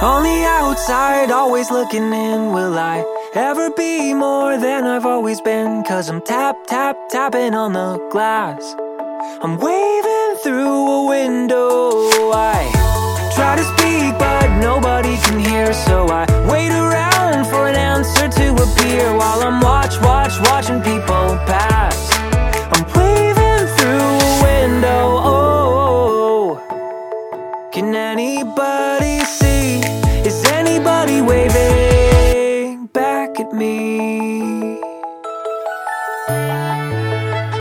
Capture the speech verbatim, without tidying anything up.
On the outside, always looking in. Will I ever be more than I've always been? Cause I'm tap, tap, tapping on the glass. I'm waving through a window. I try to speak but nobody can hear, so I wait around for an answer to appear. While I'm watch, watch, watching people pass, I'm waving through a window. Oh, can anybody see? Is anybody waving back at me?